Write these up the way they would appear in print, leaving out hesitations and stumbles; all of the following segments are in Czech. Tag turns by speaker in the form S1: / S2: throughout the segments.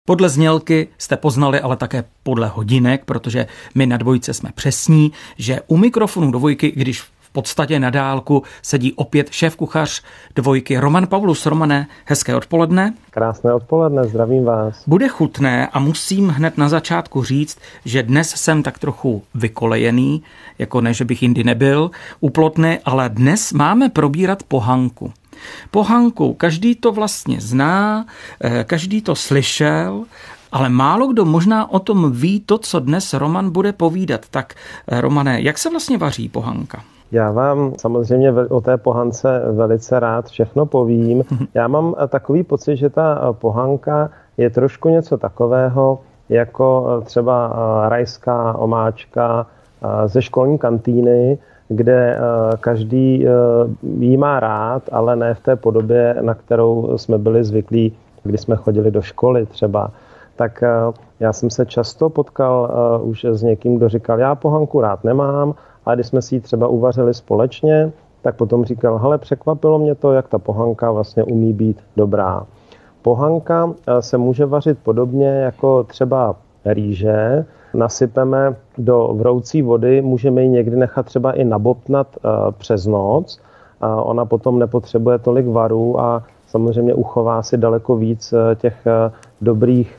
S1: Podle znělky jste poznali, ale také podle hodinek, protože my na Dvojce jsme přesní, že u mikrofonu Dvojky, když v podstatě na dálku sedí opět šéfkuchař Dvojky Roman Pavlus. Romane, hezké odpoledne.
S2: Krásné odpoledne, zdravím vás.
S1: Bude chutné a musím hned na začátku říct, že dnes jsem tak trochu vykolejený, jako ne, že bych jindy nebyl, úplotný, ale dnes máme probírat pohanku. Pohanku, každý to vlastně zná, každý to slyšel, ale málo kdo možná o tom ví to, co dnes Roman bude povídat. Tak Romane, jak se vlastně vaří pohanka?
S2: Já vám samozřejmě o té pohance velice rád všechno povím. Já mám takový pocit, že ta pohanka je trošku něco takového, jako třeba rajská omáčka ze školní kantýny, kde každý jí má rád, ale ne v té podobě, na kterou jsme byli zvyklí, když jsme chodili do školy třeba. Tak já jsem se často potkal už s někým, kdo říkal, já pohanku rád nemám, a když jsme si ji třeba uvařili společně, tak potom říkal, hele, překvapilo mě to, jak ta pohanka vlastně umí být dobrá. Pohanka se může vařit podobně jako třeba rýže. Nasypeme do vroucí vody, můžeme ji někdy nechat třeba i nabobtnat přes noc. Ona potom nepotřebuje tolik varu a samozřejmě uchová si daleko víc těch dobrých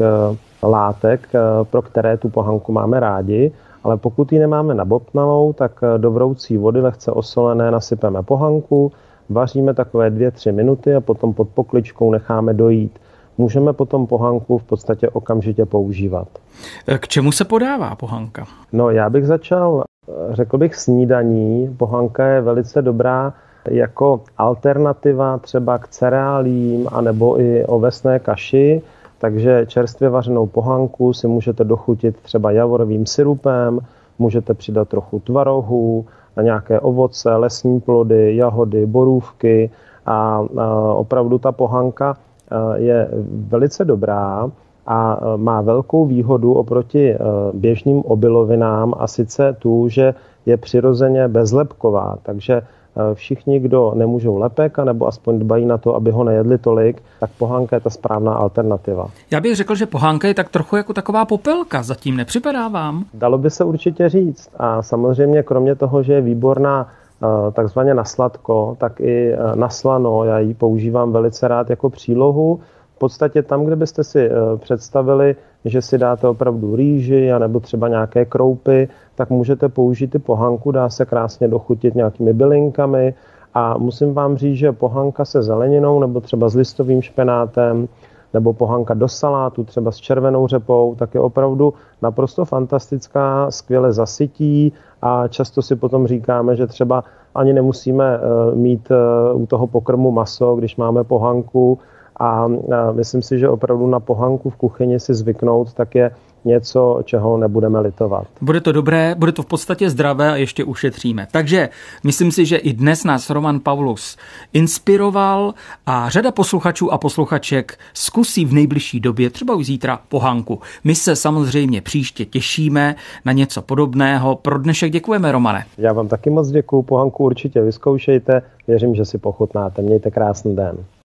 S2: látek, pro které tu pohanku máme rádi. Ale pokud ji nemáme nabobtnanou, tak do vroucí vody lehce osolené nasypeme pohanku, vaříme takové 2-3 minuty a potom pod pokličkou necháme dojít. Můžeme potom pohanku v podstatě okamžitě používat.
S1: K čemu se podává pohanka?
S2: No, já bych začal, řekl bych, snídaní. Pohanka je velice dobrá jako alternativa třeba k cereálím anebo i ovesné kaši. Takže čerstvě vařenou pohanku si můžete dochutit třeba javorovým syrupem, můžete přidat trochu tvarohu, nějaké ovoce, lesní plody, jahody, borůvky a opravdu ta pohanka je velice dobrá a má velkou výhodu oproti běžným obilovinám a sice tu, že je přirozeně bezlepková, takže všichni, kdo nemůžou lepek, nebo aspoň dbají na to, aby ho nejedli tolik, tak pohanka je ta správná alternativa.
S1: Já bych řekl, že pohanka je tak trochu jako taková popelka, zatím nepřipadá vám?
S2: Dalo by se určitě říct. A samozřejmě kromě toho, že je výborná takzvaně na sladko, tak i na slano. Já ji používám velice rád jako přílohu. V podstatě tam, kde byste si představili, že si dáte opravdu rýži nebo třeba nějaké kroupy, tak můžete použít i pohanku, dá se krásně dochutit nějakými bylinkami a musím vám říct, že pohanka se zeleninou nebo třeba s listovým špenátem nebo pohanka do salátu třeba s červenou řepou, tak je opravdu naprosto fantastická, skvěle zasytí a často si potom říkáme, že třeba ani nemusíme mít u toho pokrmu maso, když máme pohanku. A myslím si, že opravdu na pohanku v kuchyni si zvyknout, tak je něco, čeho nebudeme litovat.
S1: Bude to dobré, bude to v podstatě zdravé a ještě ušetříme. Takže myslím si, že i dnes nás Roman Pavlus inspiroval a řada posluchačů a posluchaček zkusí v nejbližší době, třeba už zítra, pohanku. My se samozřejmě příště těšíme na něco podobného. Pro dnešek děkujeme, Romane.
S2: Já vám taky moc děkuju, pohanku určitě vyzkoušejte, věřím, že si pochutnáte. Mějte krásný den.